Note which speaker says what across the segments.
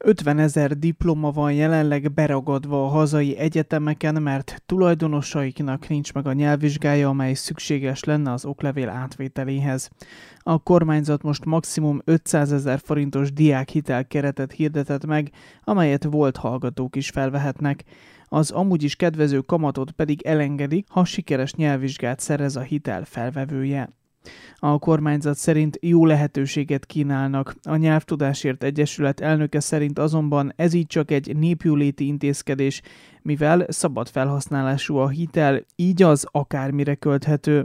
Speaker 1: 50 000 diploma van jelenleg beragadva a hazai egyetemeken, mert tulajdonosaiknak nincs meg a nyelvvizsgája, amely szükséges lenne az oklevél átvételéhez. A kormányzat most maximum 500 000 forintos diákhitel keretet hirdetett meg, amelyet volt hallgatók is felvehetnek. Az amúgy is kedvező kamatot pedig elengedik, ha sikeres nyelvvizsgát szerez a hitel felvevője. A kormányzat szerint jó lehetőséget kínálnak. A Nyelvtudásért Egyesület elnöke szerint azonban ez így csak egy népjóléti intézkedés, mivel szabad felhasználású a hitel, így az akármire költhető.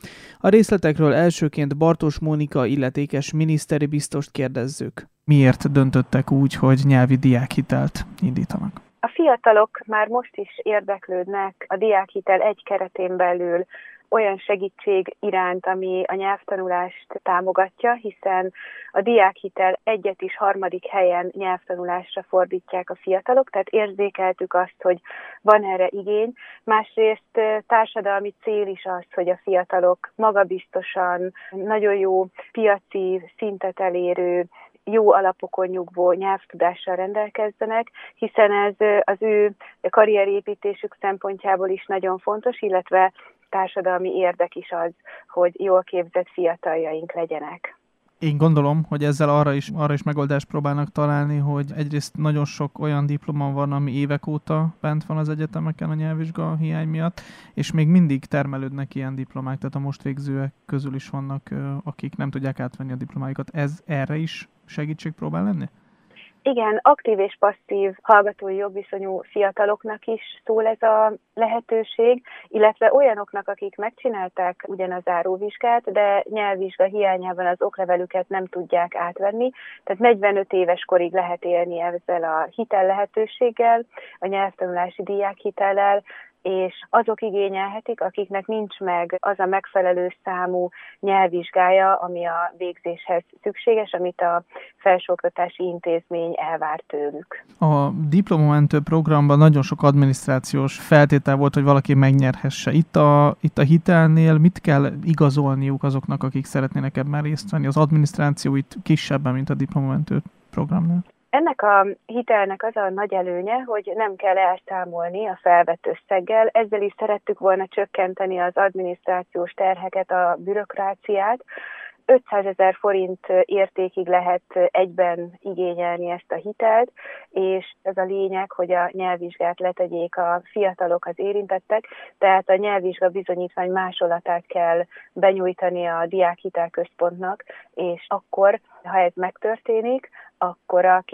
Speaker 1: A részletekről elsőként Bartos Mónika illetékes miniszteri biztost kérdezzük. Miért döntöttek úgy, hogy nyelvi diákhitelt indítanak?
Speaker 2: A fiatalok már most is érdeklődnek a diákhitel egy keretén belül olyan segítség iránt, ami a nyelvtanulást támogatja, hiszen a diákhitel egyet is harmadik helyen nyelvtanulásra fordítják a fiatalok, tehát érzékeltük azt, hogy van erre igény. Másrészt társadalmi cél is az, hogy a fiatalok magabiztosan, nagyon jó piaci szintet elérő, jó alapokon nyugvó nyelvtudással rendelkezzenek, hiszen ez az ő karrierépítésük szempontjából is nagyon fontos, illetve társadalmi érdek is az, hogy jól képzett fiataljaink legyenek.
Speaker 1: Én gondolom, hogy ezzel arra is megoldást próbálnak találni, hogy egyrészt nagyon sok olyan diploma van, ami évek óta bent van az egyetemeken a nyelvvizsga hiány miatt, és még mindig termelődnek ilyen diplomák, tehát a most végzőek közül is vannak, akik nem tudják átvenni a diplomájukat. Ez erre is segítség próbál lenni?
Speaker 2: Igen, aktív és passzív hallgatói jogviszonyú fiataloknak is szól ez a lehetőség, illetve olyanoknak, akik megcsinálták ugyan a záróvizsgát, de nyelvvizsga hiányában az oklevelüket nem tudják átvenni. Tehát 45 éves korig lehet élni ezzel a hitel lehetőséggel, a nyelvtanulási diákhitellel, és azok igényelhetik, akiknek nincs meg az a megfelelő számú nyelvvizsgája, ami a végzéshez szükséges, amit a felsőoktatási intézmény elvár tőlük.
Speaker 1: A diplomamentő programban nagyon sok adminisztrációs feltétel volt, hogy valaki megnyerhesse. Itt a hitelnél mit kell igazolniuk azoknak, akik szeretnének ebben részt venni? Az adminisztráció itt kisebben, mint a diplomamentő programnál?
Speaker 2: Ennek a hitelnek az a nagy előnye, hogy nem kell elszámolni a felvett összeggel, ezzel is szerettük volna csökkenteni az adminisztrációs terheket, a bürokráciát. 500 000 forint értékig lehet egyben igényelni ezt a hitelt, és ez a lényeg, hogy a nyelvvizsgát letegyék a fiatalok, az érintettek, tehát a nyelvvizsga bizonyítvány másolatát kell benyújtani a diákhitelközpontnak, és akkor, ha ez megtörténik, akkor a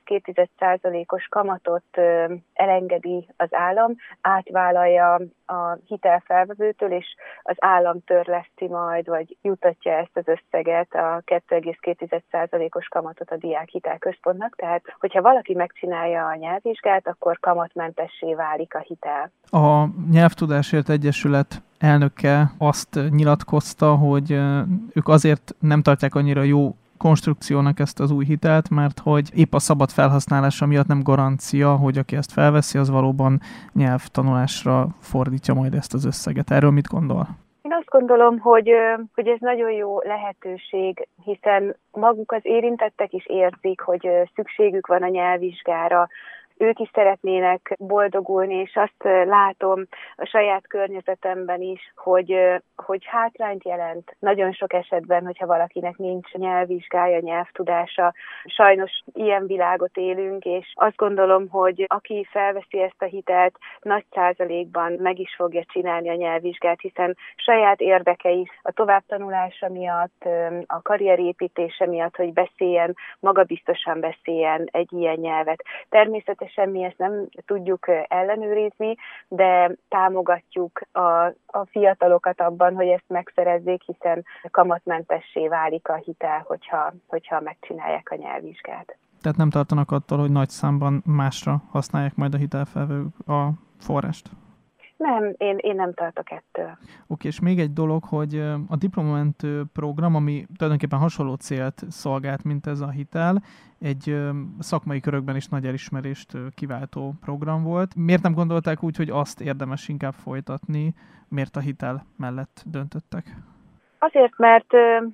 Speaker 2: 2,2%-os kamatot elengedi az állam, átvállalja a hitelfelvevőtől, és az állam törleszti majd, vagy jutatja ezt az összeget, a 2,2%-os kamatot a diákhitelközpontnak. Tehát, hogyha valaki megcsinálja a nyelvvizsgát, akkor kamatmentessé válik a hitel.
Speaker 1: A Nyelvtudásért Egyesület elnöke azt nyilatkozta, hogy ők azért nem tartják annyira jó konstrukciónak ezt az új hitelt, mert hogy épp a szabad felhasználása miatt nem garancia, hogy aki ezt felveszi, az valóban nyelvtanulásra fordítja majd ezt az összeget. Erről mit gondol?
Speaker 2: Én azt gondolom, hogy ez nagyon jó lehetőség, hiszen maguk az érintettek is érzik, hogy szükségük van a nyelvvizsgára, ők is szeretnének boldogulni, és azt látom a saját környezetemben is, hogy hátrányt jelent nagyon sok esetben, hogyha valakinek nincs nyelvvizsgája, nyelvtudása. Sajnos ilyen világot élünk, és azt gondolom, hogy aki felveszi ezt a hitelt, nagy százalékban meg is fogja csinálni a nyelvvizsgát, hiszen saját érdeke is a továbbtanulása miatt, a karrierépítése miatt, hogy beszéljen, magabiztosan beszéljen egy ilyen nyelvet. Természetesen mi ezt nem tudjuk ellenőrizni, de támogatjuk a fiatalokat abban, hogy ezt megszerezzék, hiszen kamatmentessé válik a hitel, hogyha megcsinálják a nyelvvizsgát.
Speaker 1: Tehát nem tartanak attól, hogy nagy számban másra használják majd a hitelfelvevők a forrást?
Speaker 2: Nem, én nem tartok ettől.
Speaker 1: Oké, és még egy dolog, hogy a diplomamentő program, ami tulajdonképpen hasonló célt szolgált, mint ez a hitel, egy szakmai körökben is nagy elismerést kiváltó program volt. Miért nem gondolták úgy, hogy azt érdemes inkább folytatni? Miért a hitel mellett döntöttek?
Speaker 2: Azért, mert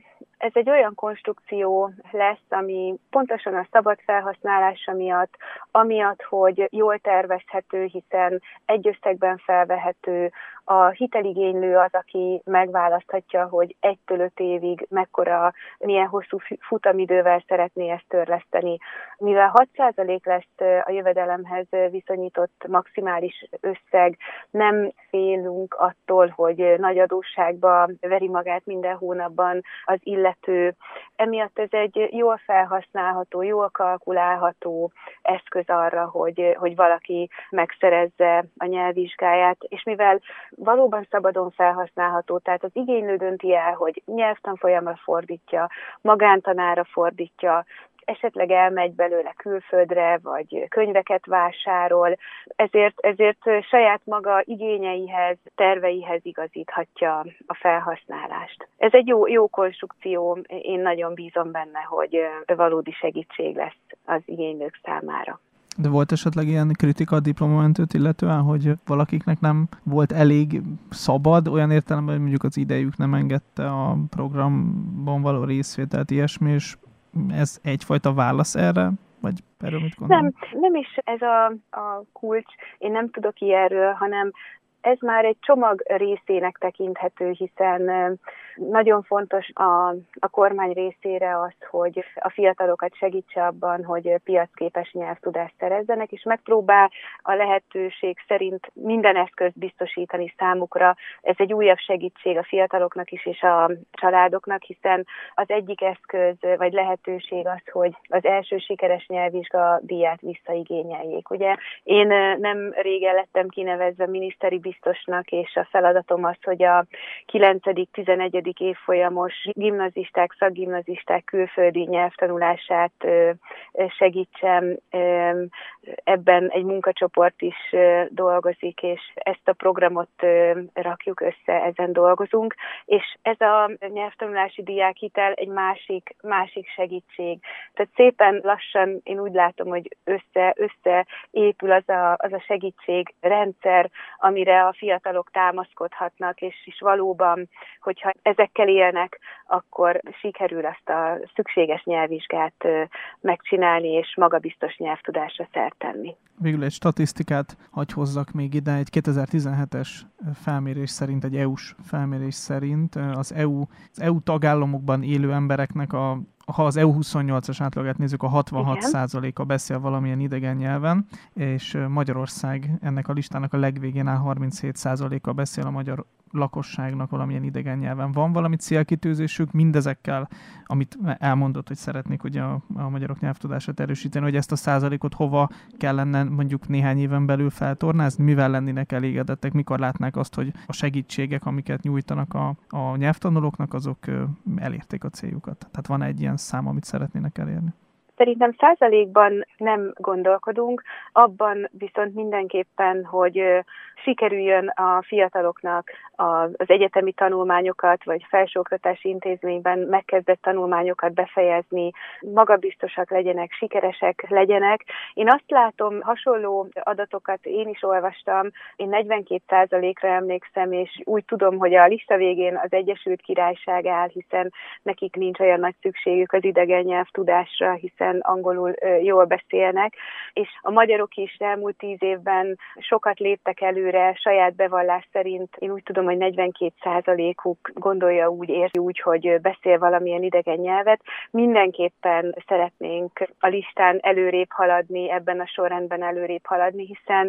Speaker 2: Ez egy olyan konstrukció lesz, ami pontosan a szabad felhasználása miatt, amiatt, hogy jól tervezhető, hiszen egy összegben felvehető, a hiteligénylő az, aki megválaszthatja, hogy 1-5 évig milyen hosszú futamidővel szeretné ezt törleszteni. Mivel 6% lesz a jövedelemhez viszonyított maximális összeg, nem félünk attól, hogy nagy adósságba veri magát minden hónapban az illető. Emiatt ez egy jól felhasználható, jól kalkulálható eszköz arra, hogy valaki megszerezze a nyelvvizsgáját, és mivel valóban szabadon felhasználható, tehát az igénylő dönti el, hogy nyelvtanfolyamra fordítja, magántanára fordítja, esetleg elmegy belőle külföldre, vagy könyveket vásárol, ezért saját maga igényeihez, terveihez igazíthatja a felhasználást. Ez egy jó konstrukció, én nagyon bízom benne, hogy valódi segítség lesz az igénylők számára.
Speaker 1: De volt esetleg ilyen kritika a diplomamentőt illetően, hogy valakiknek nem volt elég szabad, olyan értelemben, hogy mondjuk az idejük nem engedte a programban való részvételt, ilyesmi, és ez egyfajta válasz erre? Vagy erről mit gondolom?
Speaker 2: Nem is ez a kulcs, én nem tudok ilyenről, hanem ez már egy csomag részének tekinthető, hiszen nagyon fontos a kormány részére az, hogy a fiatalokat segítse abban, hogy piacképes nyelvtudást szerezzenek, és megpróbál a lehetőség szerint minden eszközt biztosítani számukra. Ez egy újabb segítség a fiataloknak is, és a családoknak, hiszen az egyik eszköz vagy lehetőség az, hogy az első sikeres nyelvvizsga díját visszaigényeljék. Ugye én nem régen lettem kinevezve miniszteri biztosnak, és a feladatom az, hogy a 9.-11. évfolyamos gimnazisták, szakgimnazisták külföldi nyelvtanulását segítsem. Ebben egy munkacsoport is dolgozik, és ezt a programot rakjuk össze, ezen dolgozunk, és ez a nyelvtanulási diákhitel egy másik segítség. Tehát szépen lassan én úgy látom, hogy összeépül az a segítségrendszer, amire a fiatalok támaszkodhatnak, és valóban, hogyha ezekkel élnek, akkor sikerül azt a szükséges nyelvvizsgát megcsinálni, és magabiztos nyelvtudásra szert tenni.
Speaker 1: Végül egy statisztikát hagy hozzak még ide, egy 2017-es felmérés szerint, egy EU-s felmérés szerint az EU tagállamokban élő embereknek ha az EU28-as átlagát nézzük, a 66%-a beszél valamilyen idegen nyelven, és Magyarország ennek a listának a legvégén áll, 37%-a beszél a magyar lakosságnak valamilyen idegen nyelven. Van valami célkitűzésük mindezekkel, amit elmondott, hogy szeretnék ugye a magyarok nyelvtudását erősíteni, hogy ezt a százalékot hova kellene mondjuk néhány éven belül feltornázni, mivel lennének elégedettek, mikor látnák azt, hogy a segítségek, amiket nyújtanak a nyelvtanulóknak, azok elérték a céljukat. Tehát van egy ilyen szám, amit szeretnének elérni.
Speaker 2: Szerintem százalékban nem gondolkodunk, abban viszont mindenképpen, hogy sikerüljön a fiataloknak az egyetemi tanulmányokat, vagy felsőoktatási intézményben megkezdett tanulmányokat befejezni, magabiztosak legyenek, sikeresek legyenek. Én azt látom, hasonló adatokat én is olvastam, én 42%-ra emlékszem, és úgy tudom, hogy a lista végén az Egyesült Királyság áll, hiszen nekik nincs olyan nagy szükségük az idegen nyelvtudásra, hiszen angolul jól beszélnek, és a magyarok is elmúlt 10 évben sokat léptek előre, saját bevallás szerint én úgy tudom, hogy 42%-uk gondolja úgy, érzi úgy, hogy beszél valamilyen idegen nyelvet. Mindenképpen szeretnénk a listán előrébb haladni, ebben a sorrendben előrébb haladni, hiszen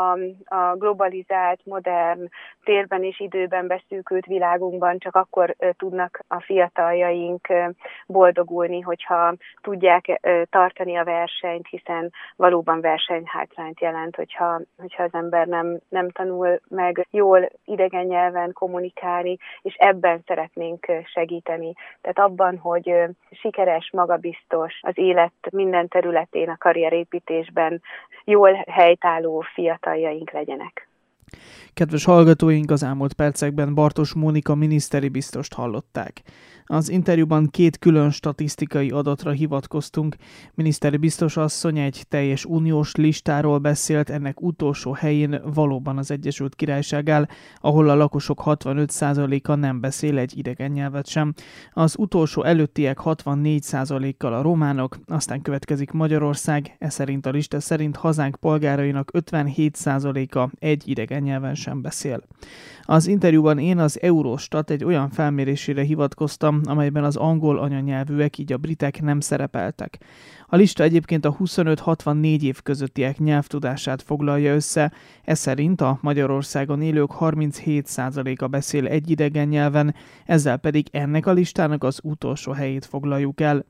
Speaker 2: a globalizált, modern térben és időben beszűkült világunkban csak akkor tudnak a fiataljaink boldogulni, hogyha tudják tartani a versenyt, hiszen valóban versenyhátrányt jelent, hogyha az ember nem tanul meg jól idegen nyelven kommunikálni, és ebben szeretnénk segíteni. Tehát abban, hogy sikeres, magabiztos, az élet minden területén, a karrierépítésben jól helytálló fiataljaink legyenek.
Speaker 1: Kedves hallgatóink, az elmúlt percekben Bartos Mónika miniszteri biztost hallották. Az interjúban 2 külön statisztikai adatra hivatkoztunk. Miniszteri biztos asszony egy teljes uniós listáról beszélt, ennek utolsó helyén valóban az Egyesült Királyság áll, ahol a lakosok 65%-a nem beszél egy idegen nyelvet sem. Az utolsó előttiek 64%-kal a románok, aztán következik Magyarország, szerint a lista szerint hazánk polgárainak 57%-a egy idegen nyelven sem beszél. Az interjúban én az Eurostat egy olyan felmérésére hivatkoztam, amelyben az angol anyanyelvűek, így a britek nem szerepeltek. A lista egyébként a 25-64 év közöttiek nyelvtudását foglalja össze, ez szerint a Magyarországon élők 37%-a beszél egy idegen nyelven, ezzel pedig ennek a listának az utolsó helyét foglaljuk el.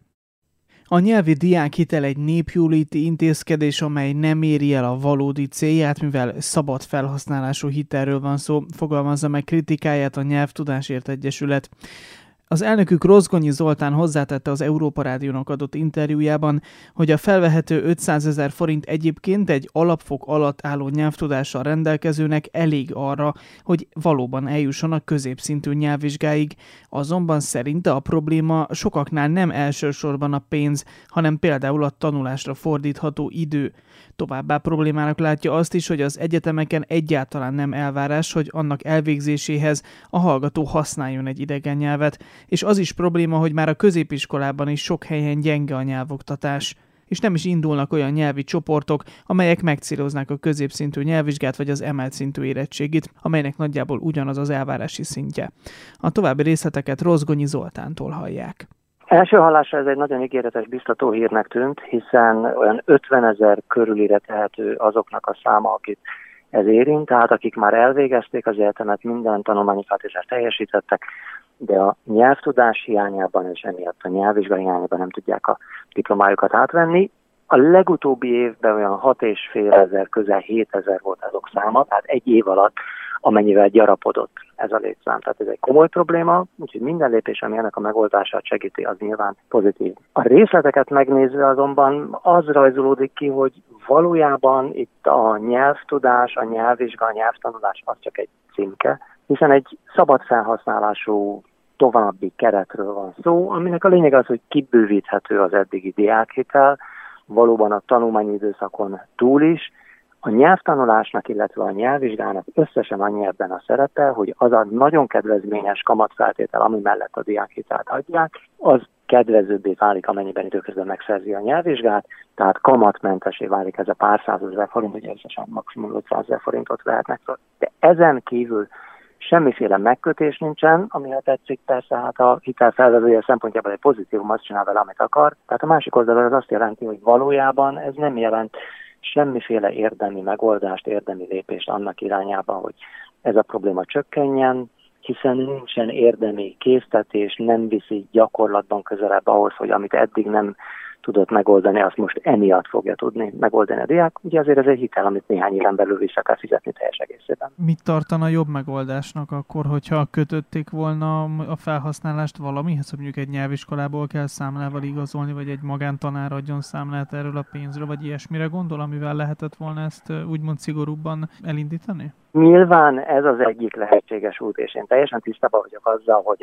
Speaker 1: A nyelvi diákhitel egy népjóléti intézkedés, amely nem éri el a valódi célját, mivel szabad felhasználású hitelről van szó, fogalmazza meg kritikáját a Nyelvtudásért Egyesület. Az elnökük Rozgonyi Zoltán hozzátette az Európa Rádiónak adott interjújában, hogy a felvehető 500 000 forint egyébként egy alapfok alatt álló nyelvtudással rendelkezőnek elég arra, hogy valóban eljusson a középszintű nyelvvizsgáig. Azonban szerinte a probléma sokaknál nem elsősorban a pénz, hanem például a tanulásra fordítható idő. Továbbá problémának látja azt is, hogy az egyetemeken egyáltalán nem elvárás, hogy annak elvégzéséhez a hallgató használjon egy idegen nyelvet, és az is probléma, hogy már a középiskolában is sok helyen gyenge a nyelvoktatás, és nem is indulnak olyan nyelvi csoportok, amelyek megcéloznák a középszintű nyelvvizsgát vagy az emelt szintű érettségit, amelynek nagyjából ugyanaz az elvárási szintje. A további részleteket Rozgonyi Zoltántól hallják.
Speaker 3: Első hallásra ez egy nagyon ígéretes, biztató hírnek tűnt, hiszen olyan 50 000 körülire tehető azoknak a száma, akit ez érint, tehát akik már elvégezték az egyetemet, minden tanulmányi feltételt teljesítettek, de a nyelvtudás hiányában és emiatt a nyelvvizsga hiányában nem tudják a diplomájukat átvenni. A legutóbbi évben olyan 6,5 000, közel 7 000 volt azok száma, tehát egy év alatt amennyivel gyarapodott ez a létszám. Tehát ez egy komoly probléma, úgyhogy minden lépés, ami ennek a megoldását segíti, az nyilván pozitív. A részleteket megnézve azonban az rajzolódik ki, hogy valójában itt a nyelvtudás, a nyelvvizsga, a nyelvtanulás az csak egy címke, hiszen egy szabad felhasználású további keretről van szó, aminek a lényeg az, hogy kibővíthető az eddigi diákhitel, valóban a tanulmányi időszakon túl is. A nyelvtanulásnak, illetve a nyelvvizsgának összesen annyi ebben a szerepe, hogy az a nagyon kedvezményes kamatfeltétel, ami mellett a diákhitelt adják, az kedvezőbbé válik, amennyiben időközben megszerzi a nyelvvizsgát, tehát kamatmentesé válik ez a pár 100 000 forint, hogy összesen maximum 500 000 forintot vehetnek. De ezen kívül semmiféle megkötés nincsen, ami ha tetszik, persze hát a hitelfelvevője szempontjából egy pozitívum, azt csinál vele, amit akar. Tehát a másik oldalon ez azt jelenti, hogy valójában ez nem jelent semmiféle érdemi megoldást, érdemi lépést annak irányában, hogy ez a probléma csökkenjen, hiszen nincsen érdemi késztetés, nem viszi gyakorlatban közelebb ahhoz, hogy amit eddig nem tudott megoldani, azt most emiatt fogja tudni megoldani a diák. Ugye azért ez egy hitel, amit néhány éven belül vissza kell fizetni teljes egészében.
Speaker 1: Mit tartana jobb megoldásnak akkor, hogyha kötötték volna a felhasználást valamihez, hogy mondjuk egy nyelviskolából kell számlával igazolni, vagy egy magántanár adjon számlát erről a pénzről, vagy ilyesmire gondol, amivel lehetett volna ezt úgymond szigorúbban elindítani?
Speaker 3: Nyilván ez az egyik lehetséges út, és én teljesen tisztában vagyok azzal, hogy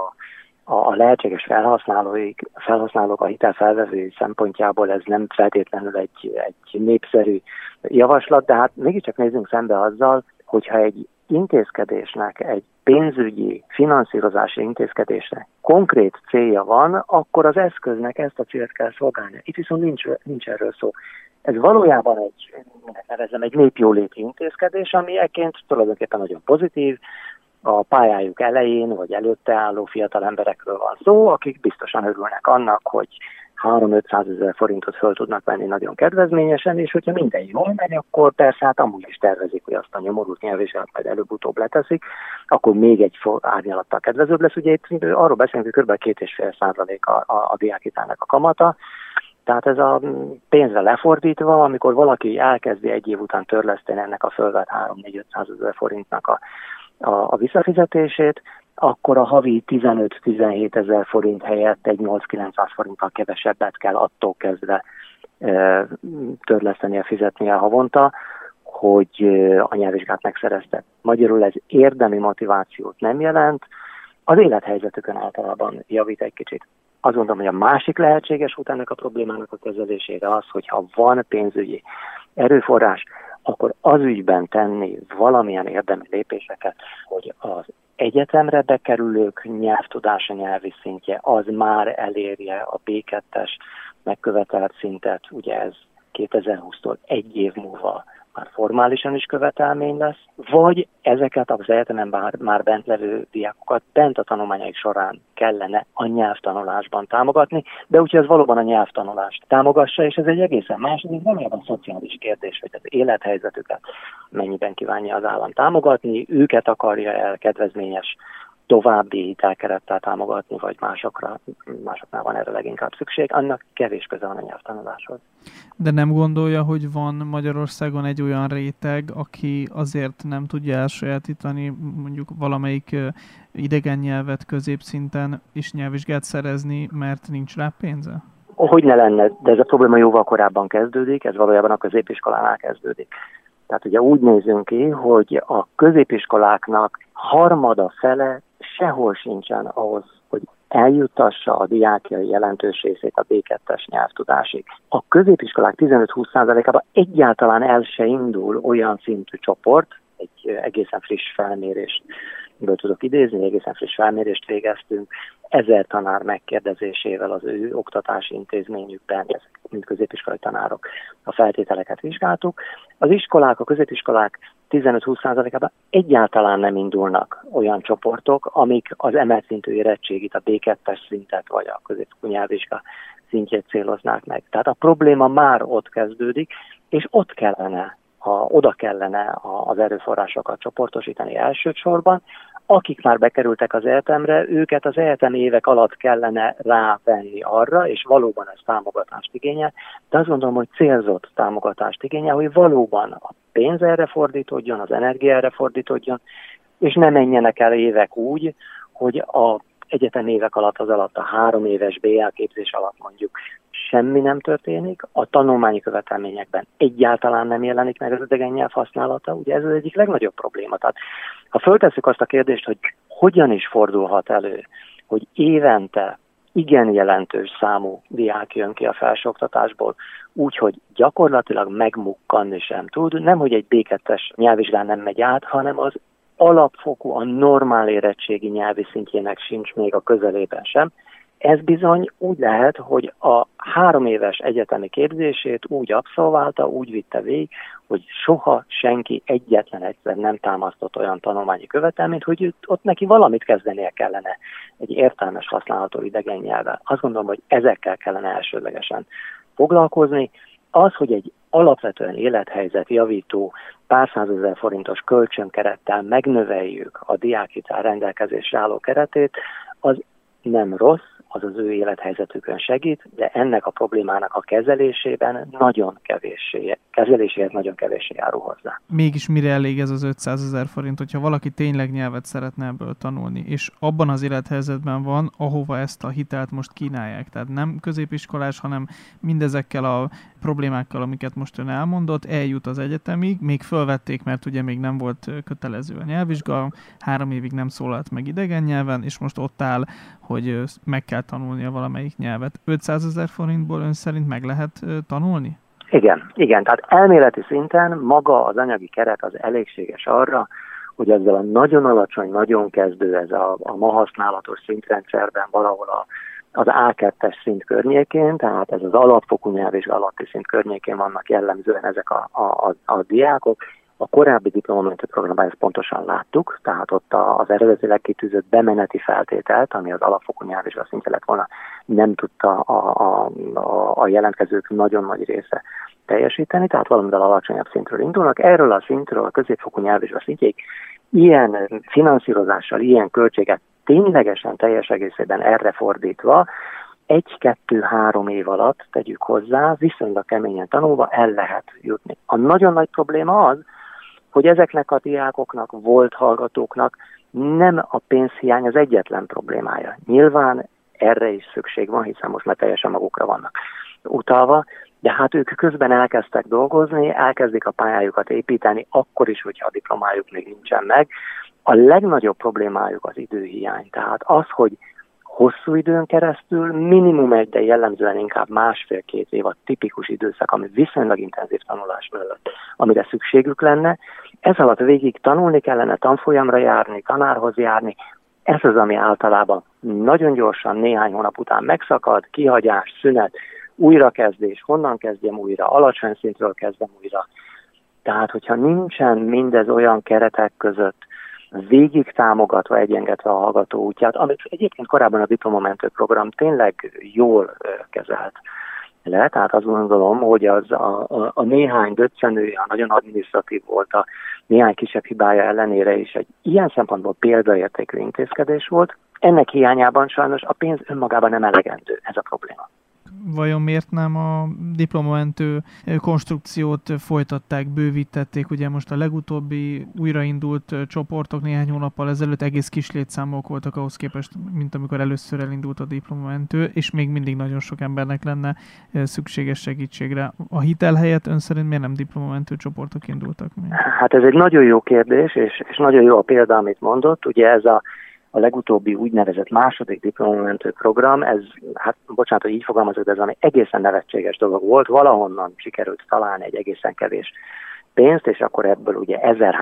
Speaker 3: a lehetséges felhasználók a hitelfelvevői szempontjából ez nem feltétlenül egy népszerű javaslat, de hát mégiscsak nézzünk szembe azzal, hogyha egy intézkedésnek, egy pénzügyi, finanszírozási intézkedésnek konkrét célja van, akkor az eszköznek ezt a célt kell szolgálni. Itt viszont nincs erről szó. Ez valójában egy népjóléti intézkedés, ami ekként tulajdonképpen nagyon pozitív. A pályájuk elején vagy előtte álló fiatal emberekről van szó, akik biztosan örülnek annak, hogy 300 000-500 000 forintot föl tudnak venni nagyon kedvezményesen, és hogyha minden jól megy, akkor persze hát amúgy is tervezik, hogy azt a nyomorult nyelvvizsgát majd előbb-utóbb leteszik, akkor még egy árnyalattal kedvezőbb lesz. Ugye itt arról beszélünk, hogy kb. 2,5% a diákhitelnek a kamata, tehát ez a pénzre lefordítva, amikor valaki elkezdi egy év után törleszteni ennek a fölvett 300-400 000 forintnak a visszafizetését, akkor a havi 15-17 000 forint helyett egy 8-900 forinttal kevesebbet kell attól kezdve törlesztenie, fizetnie havonta, hogy a nyelvvizsgát megszerezte. Magyarul ez érdemi motivációt nem jelent, az élethelyzetükön általában javít egy kicsit. Azt mondom, hogy a másik lehetséges út ennek a problémának a kezelésére az, hogyha van pénzügyi erőforrás, akkor az ügyben tenni valamilyen érdemi lépéseket, hogy az egyetemre bekerülők nyelvtudása, nyelvi szintje, az már elérje a B2-es megkövetelt szintet, ugye ez 2020-tól egy év múlva már formálisan is követelmény lesz, vagy ezeket az egyetemen már bent levő diákokat bent a tanulmányaik során kellene a nyelvtanulásban támogatni, de úgyhogy ez valóban a nyelvtanulást támogassa, és ez egy egészen más, ez valójában szociális kérdés, hogy az élethelyzetüket mennyiben kívánja az állam támogatni, őket akarja el kedvezményes további hitelkerettel támogatni, vagy másoknál van erre leginkább szükség, annak kevés köze van a nyelvtanuláshoz.
Speaker 1: De nem gondolja, hogy van Magyarországon egy olyan réteg, aki azért nem tudja elsajátítani mondjuk valamelyik idegen nyelvet középszinten és nyelvvizsgát szerezni, mert nincs rá pénze?
Speaker 3: Hogy ne lenne, de ez a probléma jóval korábban kezdődik, ez valójában a középiskolánál kezdődik. Tehát ugye úgy nézünk ki, hogy a középiskoláknak harmada fele sehol sincsen ahhoz, hogy eljutassa a diákjai jelentős részét a B2-es nyelvtudásig. A középiskolák 15-20%-ában egyáltalán el se indul olyan szintű csoport, egy egészen friss felmérésből tudok idézni, egészen friss felmérést végeztünk, 1000 tanár megkérdezésével az ő oktatási intézményükben, mint középiskolai tanárok, a feltételeket vizsgáltuk. Az iskolák, a középiskolák 15-20%-ában egyáltalán nem indulnak olyan csoportok, amik az emelt szintű érettségit, a B2-es szintet vagy a középfokú nyelvvizsga szintjét céloznák meg. Tehát a probléma már ott kezdődik, és oda kellene az erőforrásokat csoportosítani elsősorban. Akik már bekerültek az egyetemre, őket az egyetemi évek alatt kellene rávenni arra, és valóban ez támogatást igényel, de azt gondolom, hogy célzott támogatást igényel, hogy valóban a pénz erre fordítódjon, az energia erre fordítódjon, és ne menjenek el évek úgy, hogy az egyetemi évek alatt, az alatt a 3 éves BA képzés alatt mondjuk semmi nem történik, a tanulmányi követelményekben egyáltalán nem jelenik meg az idegen nyelv használata, ugye ez az egyik legnagyobb probléma. Tehát ha föltesszük azt a kérdést, hogy hogyan is fordulhat elő, hogy évente igen jelentős számú diák jön ki a felsőoktatásból, úgyhogy gyakorlatilag megmukkanni sem tud, nem hogy egy B2-es nyelvvizsgán nem megy át, hanem az alapfokú, a normál érettségi nyelvi szintjének sincs még a közelében sem. Ez bizony úgy lehet, hogy a 3 éves egyetemi képzését úgy abszolválta, úgy vitte végig, hogy soha senki egyetlen egyszer nem támasztott olyan tanulmányi követelményt, hogy ott neki valamit kezdenie kellene egy értelmes használható idegen nyelvvel. Azt gondolom, hogy ezekkel kellene elsődlegesen foglalkozni. Az, hogy egy alapvetően élethelyzet javító pár 100 000 forintos kölcsönkerettel megnöveljük a diákhitel rendelkezésre álló keretét, az nem rossz, az az ő élethelyzetükön segít, de ennek a problémának a kezeléséhez nagyon kevéssé járul hozzá.
Speaker 1: Mégis mire elég ez az 500 000 forint, hogyha valaki tényleg nyelvet szeretne ebből tanulni, és abban az élethelyzetben van, ahova ezt a hitelt most kínálják. Tehát nem középiskolás, hanem mindezekkel a problémákkal, amiket most ön elmondott, eljut az egyetemig, még fölvették, mert ugye még nem volt kötelező a nyelvvizsga, 3 évig nem szólalt meg idegen nyelven, és most ott áll, hogy meg kell tanulnia valamelyik nyelvet. 500 000 forintból ön szerint meg lehet tanulni?
Speaker 3: Igen, tehát elméleti szinten maga az anyagi keret az elégséges arra, hogy ezzel a nagyon alacsony, nagyon kezdő, ez a ma használatos szintrendszerben valahol az A2-es szint környékén, tehát ez az alapfokú nyelvvizsga alatti szint környékén vannak jellemzően ezek a diákok. A korábbi diplomamentő programban ezt pontosan láttuk, tehát ott az eredetileg kitűzött bemeneti feltételt, ami az alapfokú nyelvvizsga szintje lett volna, nem tudta a jelentkezők nagyon nagy része teljesíteni, tehát valamivel alacsonyabb szintről indulnak. Erről a szintről a középfokú nyelvvizsga szintjéig ilyen finanszírozással, ilyen költséget ténylegesen teljes egészében erre fordítva 1-2-3 év alatt, tegyük hozzá, viszonylag keményen tanulva el lehet jutni. A nagyon nagy probléma az, hogy ezeknek a diákoknak, volt hallgatóknak nem a pénzhiány az egyetlen problémája. Nyilván erre is szükség van, hiszen most már teljesen magukra vannak utalva, de hát ők közben elkezdtek dolgozni, elkezdik a pályájukat építeni, akkor is, hogyha a diplomájuk még nincsen meg. A legnagyobb problémájuk az időhiány. Tehát az, hogy hosszú időn keresztül, minimum egy, de jellemzően inkább 1,5-2 év a tipikus időszak, ami viszonylag intenzív tanulás mellett, amire szükségük lenne. Ez alatt végig tanulni kellene, tanfolyamra járni, tanárhoz járni. Ez az, ami általában nagyon gyorsan, néhány hónap után megszakad, kihagyás, szünet, újrakezdés, honnan kezdjem újra, alacsony szintről kezdem újra. Tehát, hogyha nincsen mindez olyan keretek között végig támogatva, egyengetve a hallgató útját, amit egyébként korábban a diplomamentő program tényleg jól kezelt le. Tehát azt gondolom, hogy az a néhány döccenője, nagyon adminisztratív volt, a néhány kisebb hibája ellenére is egy ilyen szempontból példaértékű intézkedés volt. Ennek hiányában sajnos a pénz önmagában nem elegendő, ez a probléma.
Speaker 1: Vajon miért nem a diplomamentő konstrukciót folytatták, bővítették? Ugye most a legutóbbi újraindult csoportok néhány hónappal ezelőtt egész kis létszámok voltak ahhoz képest, mint amikor először elindult a diplomamentő, és még mindig nagyon sok embernek lenne szükséges segítségre. A hitel helyett ön szerint miért nem diplomamentő csoportok indultak még?
Speaker 3: Hát ez egy nagyon jó kérdés, és nagyon jó a példa, amit mondott. Ugye ez a legutóbbi úgynevezett második diplomamentő program, ez, hát bocsánat, hogy így fogalmazok, de ez ami egészen nevetséges dolog volt, valahonnan sikerült találni egy egészen kevés pénzt, és akkor ebből ugye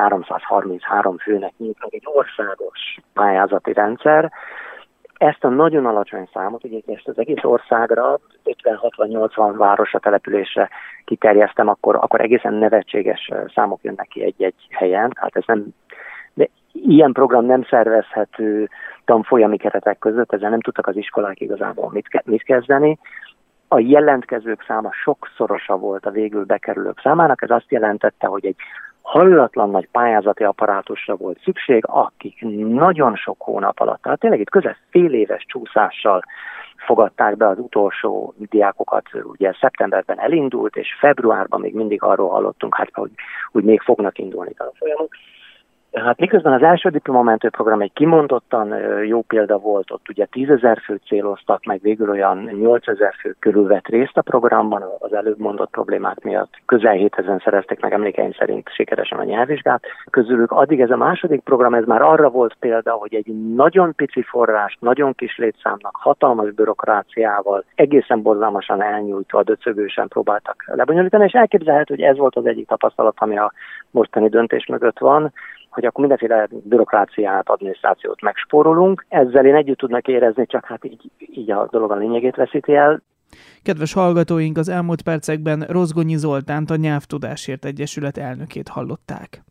Speaker 3: 1333 főnek nyújtnak egy országos pályázati rendszer. Ezt a nagyon alacsony számot, ugye ezt az egész országra, 50-60-80 városra, településre kiterjesztem, akkor egészen nevetséges számok jönnek ki egy-egy helyen, hát ez nem... De ilyen program nem szervezhető tanfolyami keretek között, ezzel nem tudtak az iskolák igazából mit kezdeni. A jelentkezők száma sokszorosa volt a végül bekerülők számának, ez azt jelentette, hogy egy hallatlan nagy pályázati apparátusra volt szükség, akik nagyon sok hónap alatt, tehát tényleg itt közel fél éves csúszással fogadták be az utolsó diákokat, ugye szeptemberben elindult, és februárban még mindig arról hallottunk, hát hogy még fognak indulni a folyamok. Hát miközben az első diplomamentő program egy kimondottan jó példa volt, ott ugye 10 000 főt céloztak, meg végül olyan 8 000 fő körül vett részt a programban az előbb mondott problémák miatt. Közel 7 000 szerezték meg emlékeim szerint sikeresen a nyelvvizsgát. Közülük addig ez a második program, ez már arra volt példa, hogy egy nagyon pici forrás, nagyon kis létszámnak, hatalmas bürokráciával, egészen borzalmasan elnyújtva, döcögősen próbáltak lebonyolítani, és elképzelhető, hogy ez volt az egyik tapasztalat, ami a mostani döntés mögött van, hogy akkor mindenféle bürokráciát, adminisztrációt megspórolunk. Ezzel én együtt tudnak érezni, csak hát így a dolog a lényegét veszíti el.
Speaker 1: Kedves hallgatóink, az elmúlt percekben Rozgonyi Zoltánt, a Nyelvtudásért Egyesület elnökét hallották.